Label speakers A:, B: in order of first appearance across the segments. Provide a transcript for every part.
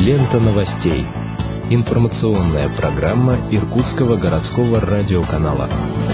A: Лента новостей. Информационная программа Иркутского городского радиоканала.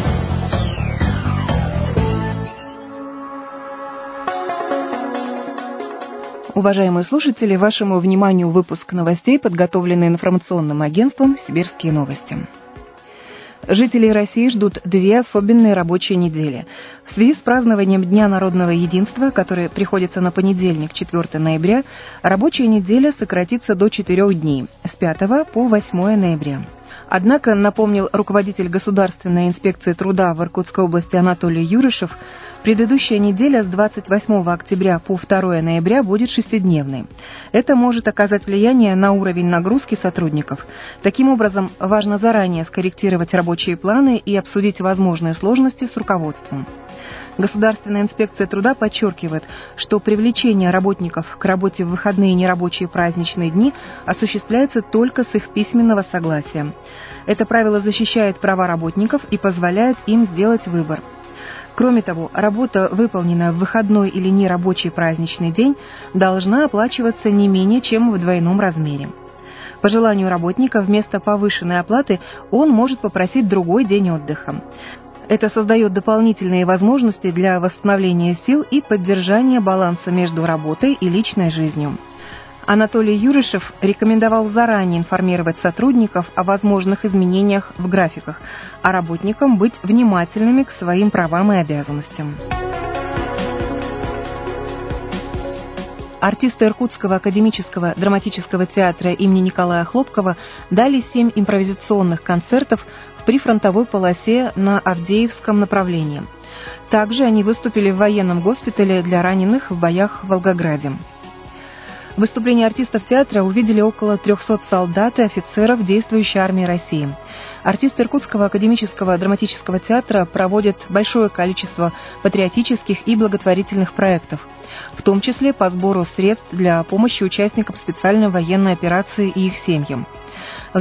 B: Уважаемые слушатели, вашему вниманию выпуск новостей, подготовленный информационным агентством «Сибирские новости». Жители России ждут две особенные рабочие недели. В связи с празднованием Дня народного единства, который приходится на понедельник, 4 ноября, рабочая неделя сократится до 4 дней, с 5 по 8 ноября. Однако, напомнил руководитель Государственной инспекции труда в Иркутской области Анатолий Юрышев, предыдущая неделя с 28 октября по 2 ноября будет шестидневной. Это может оказать влияние на уровень нагрузки сотрудников. Таким образом, важно заранее скорректировать рабочие планы и обсудить возможные сложности с руководством. Государственная инспекция труда подчеркивает, что привлечение работников к работе в выходные и нерабочие праздничные дни осуществляется только с их письменного согласия. Это правило защищает права работников и позволяет им сделать выбор. Кроме того, работа, выполненная в выходной или нерабочий праздничный день, должна оплачиваться не менее чем в двойном размере. По желанию работника вместо повышенной оплаты он может попросить другой день отдыха. Это создает дополнительные возможности для восстановления сил и поддержания баланса между работой и личной жизнью. Анатолий Юрышев рекомендовал заранее информировать сотрудников о возможных изменениях в графиках, а работникам быть внимательными к своим правам и обязанностям. Артисты Иркутского академического драматического театра имени Николая Хлопкова дали 7 импровизационных концертов в прифронтовой полосе на Авдеевском направлении. Также они выступили в военном госпитале для раненых в боях в Волгограде. Выступления артистов театра увидели около 300 солдат и офицеров действующей армии России. Артисты Иркутского академического драматического театра проводят большое количество патриотических и благотворительных проектов, в том числе по сбору средств для помощи участникам специальной военной операции и их семьям. В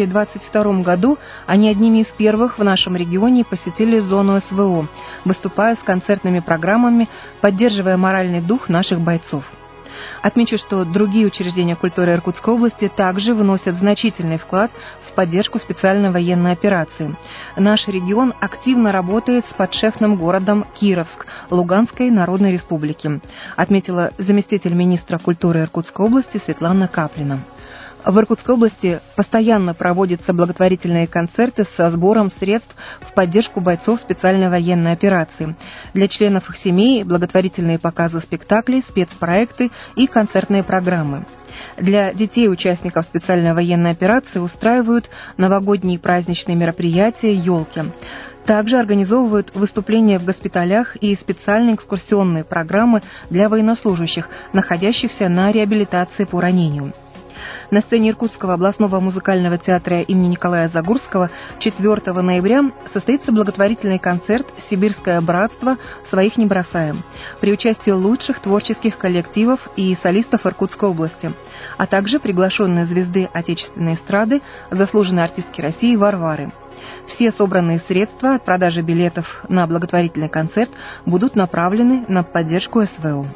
B: 2022 году они одними из первых в нашем регионе посетили зону СВО, выступая с концертными программами, поддерживая моральный дух наших бойцов. Отмечу, что другие учреждения культуры Иркутской области также вносят значительный вклад в поддержку специальной военной операции. Наш регион активно работает с подшефным городом Кировск Луганской Народной Республики, отметила заместитель министра культуры Иркутской области Светлана Каплина. В Иркутской области постоянно проводятся благотворительные концерты со сбором средств в поддержку бойцов специальной военной операции. Для членов их семей благотворительные показы спектаклей, спецпроекты и концертные программы. Для детей участников специальной военной операции устраивают новогодние праздничные мероприятия, елки. Также организовывают выступления в госпиталях и специальные экскурсионные программы для военнослужащих, находящихся на реабилитации по ранению. На сцене Иркутского областного музыкального театра имени Николая Загурского 4 ноября состоится благотворительный концерт «Сибирское братство. Своих не бросаем» при участии лучших творческих коллективов и солистов Иркутской области, а также приглашенной звезды отечественной эстрады, заслуженной артистки России Варвары. Все собранные средства от продажи билетов на благотворительный концерт будут направлены на поддержку СВО.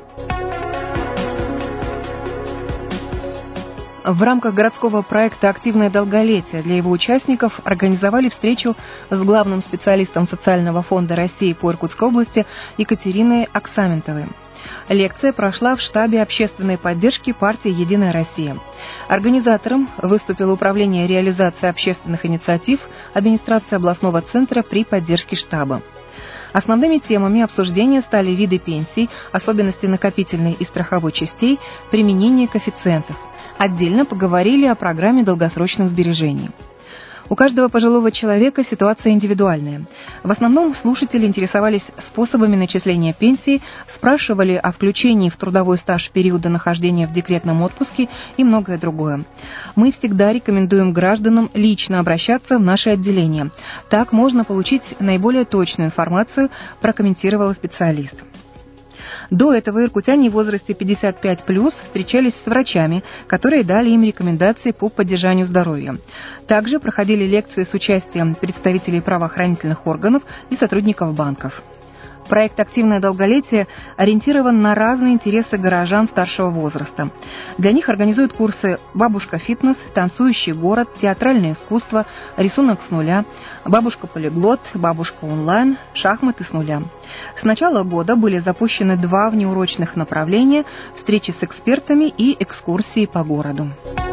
B: В рамках городского проекта «Активное долголетие» для его участников организовали встречу с главным специалистом Социального фонда России по Иркутской области Екатериной Аксаментовой. Лекция прошла в штабе общественной поддержки партии «Единая Россия». Организатором выступило Управление реализации общественных инициатив администрации областного центра при поддержке штаба. Основными темами обсуждения стали виды пенсий, особенности накопительной и страховой частей, применение коэффициентов. Отдельно поговорили о программе долгосрочных сбережений. У каждого пожилого человека ситуация индивидуальная. В основном слушатели интересовались способами начисления пенсии, спрашивали о включении в трудовой стаж периода нахождения в декретном отпуске и многое другое. Мы всегда рекомендуем гражданам лично обращаться в наше отделение. Так можно получить наиболее точную информацию, прокомментировала специалист. До этого иркутяне в возрасте 55+, встречались с врачами, которые дали им рекомендации по поддержанию здоровья. Также проходили лекции с участием представителей правоохранительных органов и сотрудников банков. Проект «Активное долголетие» ориентирован на разные интересы горожан старшего возраста. Для них организуют курсы «Бабушка-фитнес», «Танцующий город», «Театральное искусство», «Рисунок с нуля», «Бабушка-полиглот», «Бабушка-онлайн», «Шахматы с нуля». С начала года были запущены 2 внеурочных направления – встречи с экспертами и экскурсии по городу.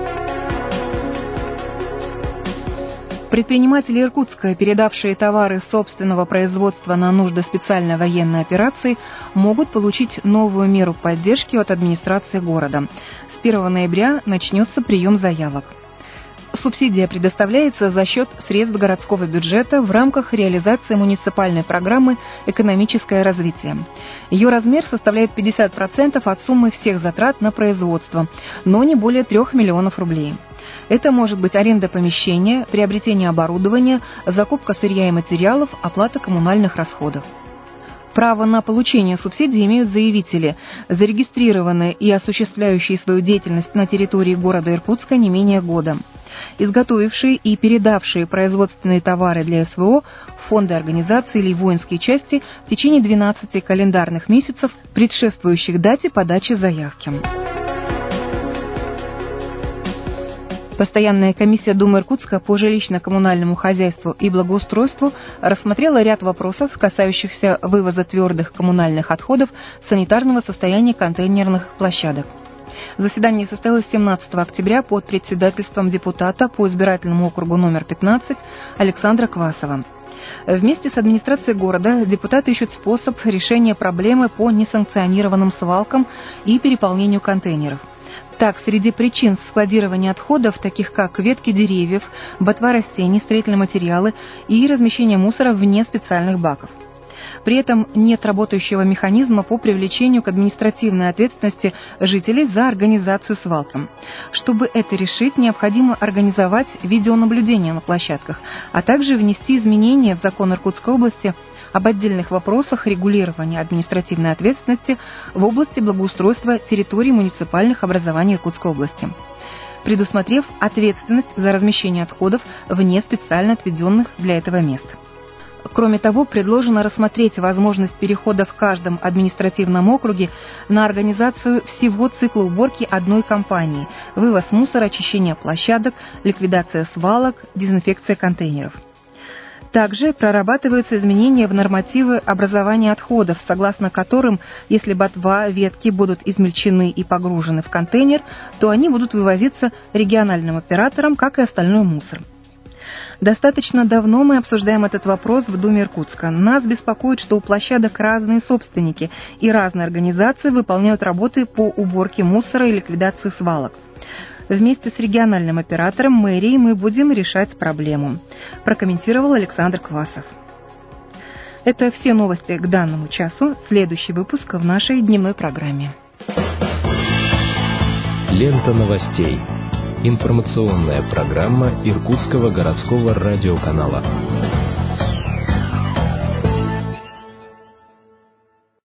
B: Предприниматели Иркутска, передавшие товары собственного производства на нужды специальной военной операции, могут получить новую меру поддержки от администрации города. С 1 ноября начнется прием заявок. Субсидия предоставляется за счет средств городского бюджета в рамках реализации муниципальной программы «Экономическое развитие». Ее размер составляет 50% от суммы всех затрат на производство, но не более 3 миллионов рублей. Это может быть аренда помещения, приобретение оборудования, закупка сырья и материалов, оплата коммунальных расходов. Право на получение субсидий имеют заявители, зарегистрированные и осуществляющие свою деятельность на территории города Иркутска не менее года, изготовившие и передавшие производственные товары для СВО, фонды организации или воинские части в течение 12 календарных месяцев, предшествующих дате подачи заявки. Постоянная комиссия Думы Иркутска по жилищно-коммунальному хозяйству и благоустройству рассмотрела ряд вопросов, касающихся вывоза твердых коммунальных отходов, санитарного состояния контейнерных площадок. Заседание состоялось 17 октября под председательством депутата по избирательному округу номер 15 Александра Квасова. Вместе с администрацией города депутаты ищут способ решения проблемы по несанкционированным свалкам и переполнению контейнеров. Так, среди причин складирования отходов, таких как ветки деревьев, ботва растений, строительные материалы и размещение мусора вне специальных баков. При этом нет работающего механизма по привлечению к административной ответственности жителей за организацию свалки. Чтобы это решить, необходимо организовать видеонаблюдение на площадках, а также внести изменения в закон Иркутской области об отдельных вопросах регулирования административной ответственности в области благоустройства территорий муниципальных образований Иркутской области, предусмотрев ответственность за размещение отходов вне специально отведенных для этого мест. Кроме того, предложено рассмотреть возможность перехода в каждом административном округе на организацию всего цикла уборки одной компании – вывоз мусора, очищение площадок, ликвидация свалок, дезинфекция контейнеров. Также прорабатываются изменения в нормативы образования отходов, согласно которым, если ботва, ветки будут измельчены и погружены в контейнер, то они будут вывозиться региональным оператором, как и остальной мусор. Достаточно давно мы обсуждаем этот вопрос в Думе Иркутска. Нас беспокоит, что у площадок разные собственники и разные организации выполняют работы по уборке мусора и ликвидации свалок. Вместе с региональным оператором мэрии мы будем решать проблему, прокомментировал Александр Квасов. Это все новости к данному часу. Следующий выпуск в нашей дневной программе.
A: Лента новостей. Информационная программа Иркутского городского радиоканала.